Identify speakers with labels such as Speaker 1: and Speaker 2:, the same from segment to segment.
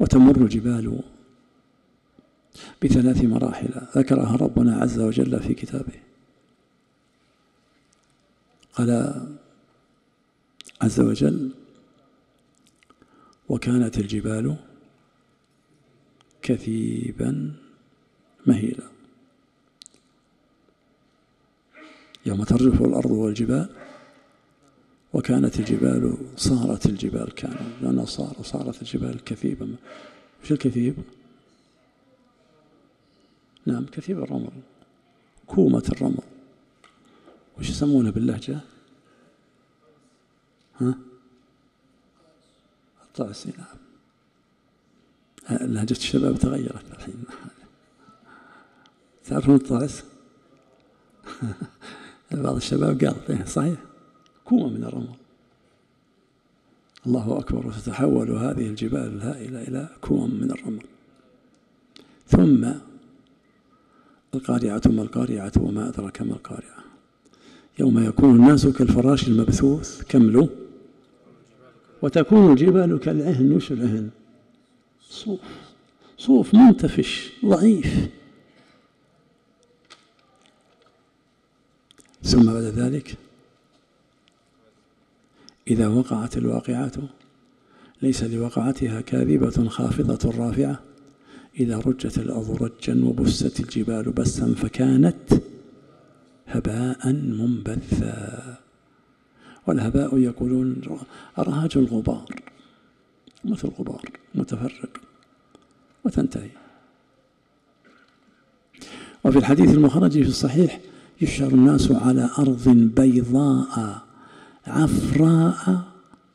Speaker 1: وتمر الجبال بثلاث مراحل ذكرها ربنا عز وجل في كتابه. قال عز وجل: وكانت الجبال كثيبا مهيلا. يوم ترجف الأرض والجبال، وكانت الجبال صارت الجبال لأنها صارت الجبال كثيبا. وش الكثيب؟ نعم، كثيب الرمل، كومة الرمل. وش يسمونه باللهجة؟ الطعس. نعم، لهجة الشباب تغيرت الحين. تعرفون الطعس؟ بعض الشباب قال صحيح، كومة من الرمل. الله أكبر. وتتحول هذه الجبال الهائلة إلى كوم من الرمل. ثم القارعة ما القارعة وما أدرك ما القارعة، يوم يكون الناس كالفراش المبثوث. كملوا. وتكون الجبال كالعهن. وش العهن؟ صوف منتفش ضعيف. ثم بعد ذلك إذا وقعت الواقعة ليس لوقعتها كاذبة خافضة رافعة، إذا رجت الأرض رجا وبست الجبال بسا فكانت هباء منبثا. والهباء يقولون أرهاج الغبار، مثل غبار متفرق وتنتهي. وفي الحديث المخرج في الصحيح: يحشر الناس على أرض بيضاء عفراء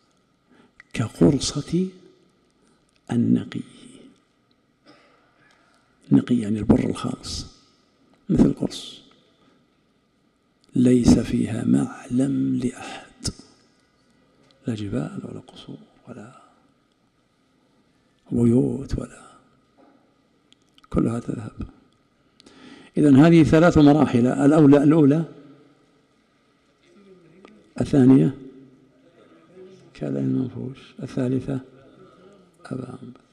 Speaker 1: كقرصة النقي. النقي يعني البر الخالص، مثل قرص، ليس فيها معلم لأحد، لا جبال ولا قصور ولا بيوت ولا، كلها تذهب. إذن هذه ثلاث مراحل. الأولى الثانية كالعين المنفوش، الثالثة أبا